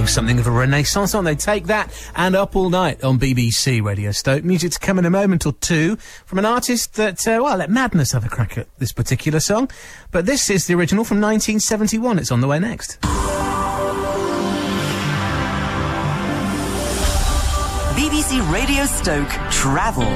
having something of a renaissance, aren't they? Take That and Up All Night on BBC Radio Stoke. Music to come in a moment or two from an artist that, let Madness have a crack at this particular song. But this is the original from 1971. It's on the way next. BBC Radio Stoke Travel.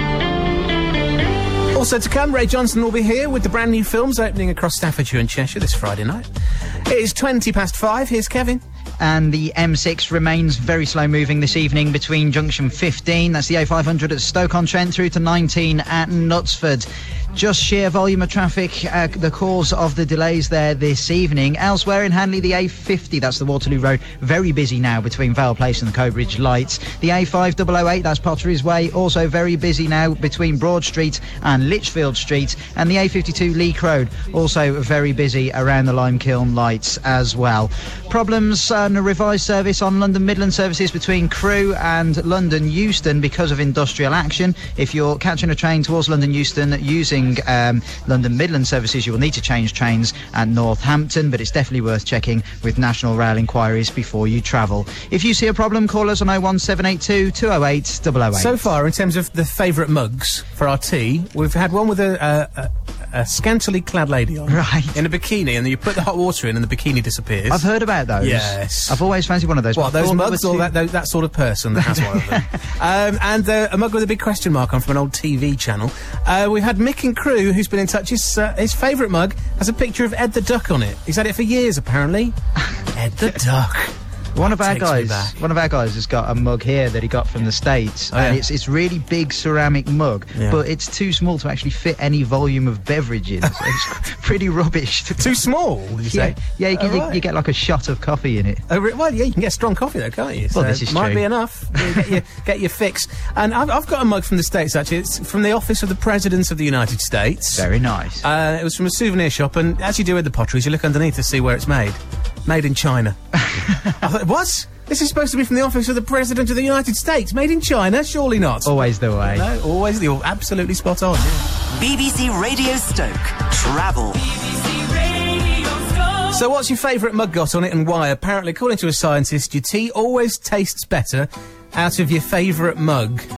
Also to come, Ray Johnson will be here with the brand new films opening across Staffordshire and Cheshire this Friday night. It is 5:20. Here's Kevin. And the M6 remains very slow moving this evening between junction 15, that's the A500 at Stoke-on-Trent, through to 19 at Knutsford. Just sheer volume of traffic, the cause of the delays there this evening. Elsewhere in Hanley, the A50, that's the Waterloo Road, very busy now between Vale Place and the Cobridge Lights. The A5008, that's Potteries Way, also very busy now between Broad Street and Lichfield Street. And the A52 Leek Road, also very busy around the Limekiln Lights as well. Problems and a revised service on London Midland services between Crewe and London Euston because of industrial action. If you're catching a train towards London Euston using London Midland services, you will need to change trains at Northampton, but it's definitely worth checking with National Rail inquiries before you travel. If you see a problem, call us on 01782 208 008. So far, in terms of the favourite mugs for our tea, we've had one with a scantily clad lady on. Right. In a bikini, and you put the hot water in and the bikini disappears. I've heard about those. Yes. I've always fancied one of those. What, those mugs or that sort of person that has one of them? And a mug with a big question mark on from an old TV channel. We've had Mick and Crew, who's been in touch. His favourite mug has a picture of Ed the Duck on it. He's had it for years, apparently. Ed the Duck. One of our guys has got a mug here that he got from the States, and it's really big ceramic mug, but it's too small to actually fit any volume of beverage in. So it's pretty rubbish. Too small, did you say? Yeah, you get like a shot of coffee in it. Well, yeah, you can get strong coffee though, can't you? Well, this is might true. be enough. Get your fix. And I've got a mug from the States, actually. It's from the office of the President of the United States. Very nice. It was from a souvenir shop, and as you do with the potteries, you look underneath to see where it's made. Made in China. I thought, what? This is supposed to be from the office of the President of the United States. Made in China? Surely not. Always the way. No, always. You're absolutely spot on. BBC Radio Stoke Travel. BBC Radio Stoke. So what's your favourite mug got on it and why? Apparently, according to a scientist, your tea always tastes better out of your favourite mug.